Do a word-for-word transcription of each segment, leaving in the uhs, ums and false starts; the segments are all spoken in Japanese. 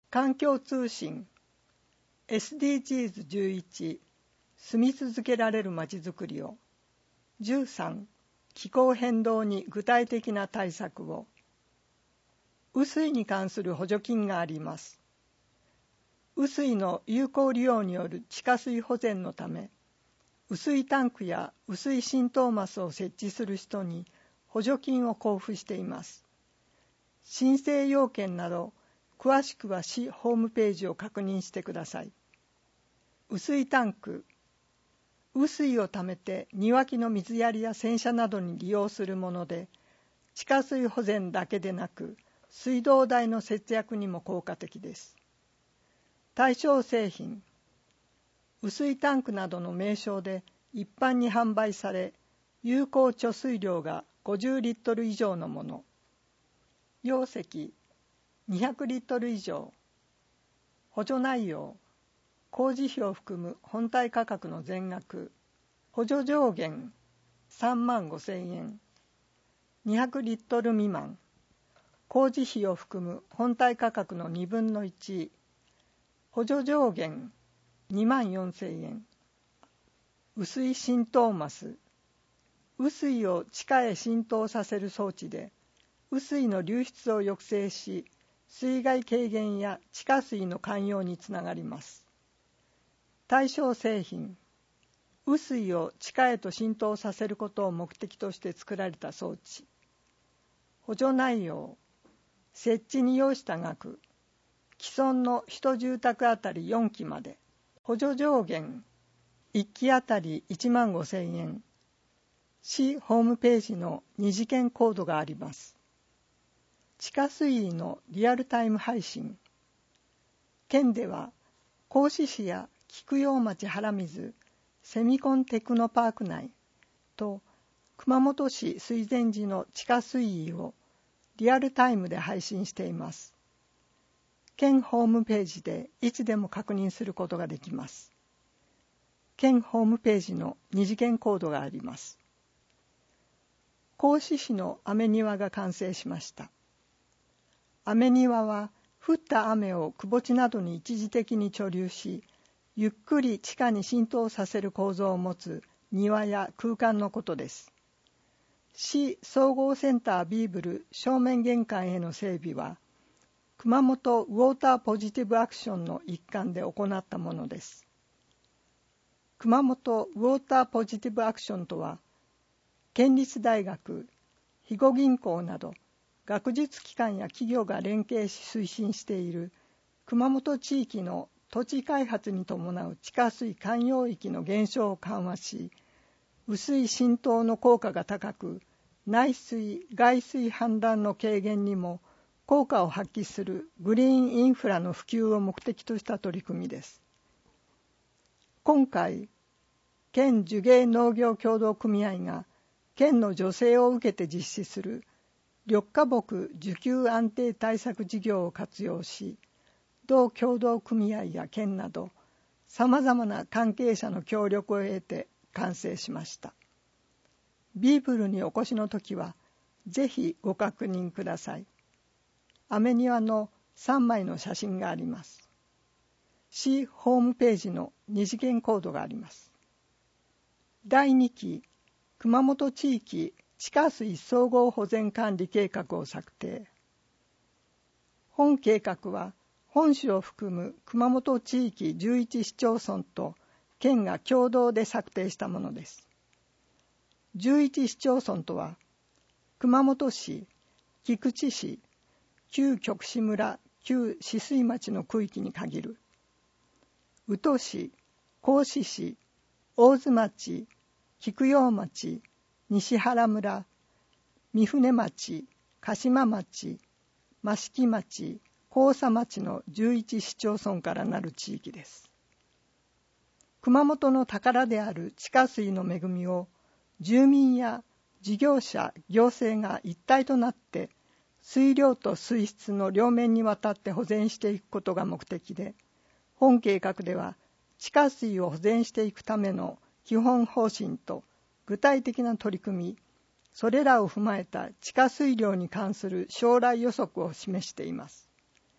環境通信 エスディージーズじゅういち 住み続けられるまちづくりを、じゅうさん気候変動に具体的な対策を。雨水に関する補助金があります。雨水の有効利用による地下水保全のため、雨水タンクや雨水浸透マスを設置する人に補助金を交付しています。申請要件など詳しくは市ホームページを確認してください。雨水タンク、雨水をためて庭木の水やりや洗車などに利用するもので、地下水保全だけでなく水道代の節約にも効果的です。対象製品、雨水タンクなどの名称で一般に販売され、有効貯水量がごじゅうリットル以上のもの。容積にひゃくリットル以上。補助内容、工事費を含む本体価格の全額。補助上限さんまんごせんえん。にひゃくリットル未満。工事費を含む本体価格のにぶんのいち。補助上限にまんよんせんえん。雨水浸透マス。雨水を地下へ浸透させる装置で、雨水の流出を抑制し、水害軽減や地下水の涵養につながります。対象製品、雨水を地下へと浸透させることを目的として作られた装置。補助内容、設置に要した額、既存のいち住宅あたりよんきまで。補助上限、いっきあたりいちまんごせんえん。市ホームページの二次元コードがあります。地下水位のリアルタイム配信。県では、合志市や菊陽町原水セミコンテクノパーク内と熊本市水前寺の地下水位をリアルタイムで配信しています。県ホームページでいつでも確認することができます。県ホームページの二次元コードがあります。合志市の雨庭が完成しました。雨庭は降った雨を窪地などに一時的に貯留し、ゆっくり地下に浸透させる構造を持つ庭や空間のことです。市総合センタービーブル正面玄関への整備は、熊本ウォーターポジティブアクションの一環で行ったものです。熊本ウォーターポジティブアクションとは、県立大学、肥後銀行など、学術機関や企業が連携し推進している熊本地域の土地開発に伴う地下水涵養域の減少を緩和し、雨水浸透の効果が高く、内水・外水氾濫の軽減にも効果を発揮するグリーンインフラの普及を目的とした取り組みです。今回、県樹芸農業協同組合が県の助成を受けて実施する緑化木需給安定対策事業を活用し、同協同組合や県などさまざまな関係者の協力を得て完成しました。ビーブルにお越しのときはぜひご確認ください。雨庭のさんまいの写真があります。市ホームページの二次元コードがあります。だいにき熊本地域地下水総合保全管理計画を策定。本計画は本市を含む熊本地域じゅういち市町村と県が共同で策定したものです。じゅういち市町村とは、熊本市、菊池市、旧極志村、旧止水町の区域に限る。宇土市、合志市、大津町、菊陽町、西原村、三船町、鹿島町、益城町、甲佐町のじゅういち市町村からなる地域です。熊本の宝である地下水の恵みを住民や事業者、行政が一体となって水量と水質の両面にわたって保全していくことが目的で、本計画では地下水を保全していくための基本方針と具体的な取り組み、それらを踏まえた地下水量に関する将来予測を示しています。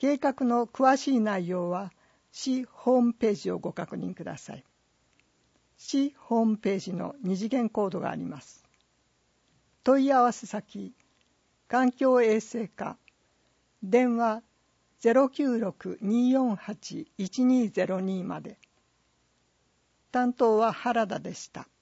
計画の詳しい内容は市ホームページをご確認ください。市ホームページの二次元コードがあります。問い合わせ先、環境衛生課、電話 ゼロきゅうろく にーよんはち いちにーゼロに まで。担当は原田でした。